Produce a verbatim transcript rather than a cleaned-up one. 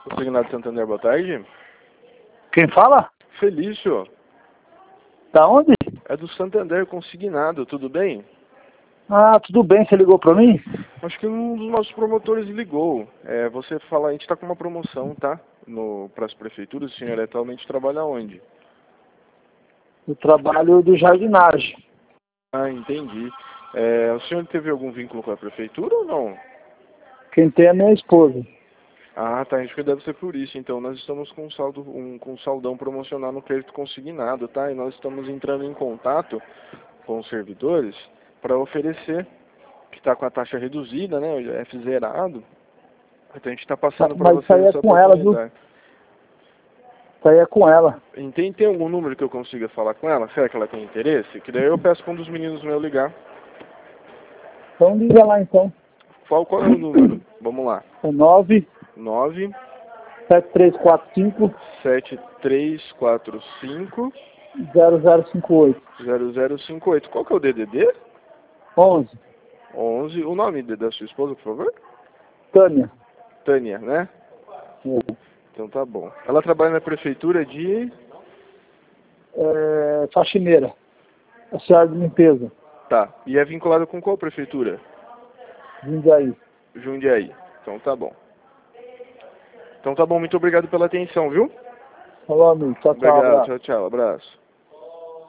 Consignado Santander, boa tarde. Quem fala? Felício. Da onde? É do Santander Consignado, tudo bem? Ah, tudo bem, você ligou pra mim? Acho que um dos nossos promotores ligou. É, você fala, a gente está com uma promoção, tá? No, para as prefeituras, o senhor atualmente trabalha onde? O trabalho do jardinagem. Ah, entendi. É, o senhor teve algum vínculo com a prefeitura ou não? Quem tem é minha esposa. Ah, tá, acho que deve ser por isso. Então, nós estamos com um, saldo, um, com um saldão promocional no crédito consignado, tá? E nós estamos entrando em contato com os servidores para oferecer, que está com a taxa reduzida, né? O F zerado. Então, a gente está passando para Mas isso você aí é essa com ela, viu? oportunidade. Isso aí é com ela. Tem, tem algum número que eu consiga falar com ela? Será que ela tem interesse? Que daí eu peço para um dos meninos meus ligar. Então liga lá então. Qual, qual é o número? Vamos lá. É nove nove sete três quatro cinco sete três quatro cinco zero zero cinco oito. zero zero cinco oito. Qual que é o D D D? onze. onze. O nome de- da sua esposa, por favor? Tânia. Tânia, né? É, Então tá bom. Ela trabalha na prefeitura de... é, faxineira. Auxiliar de limpeza. Tá. E é vinculada com qual prefeitura? Jundiaí. Jundiaí. Então tá bom. Então tá bom, muito obrigado pela atenção, viu? Falou, amigo. Tchau, tchau. Obrigado, Abraço. tchau, tchau. Abraço.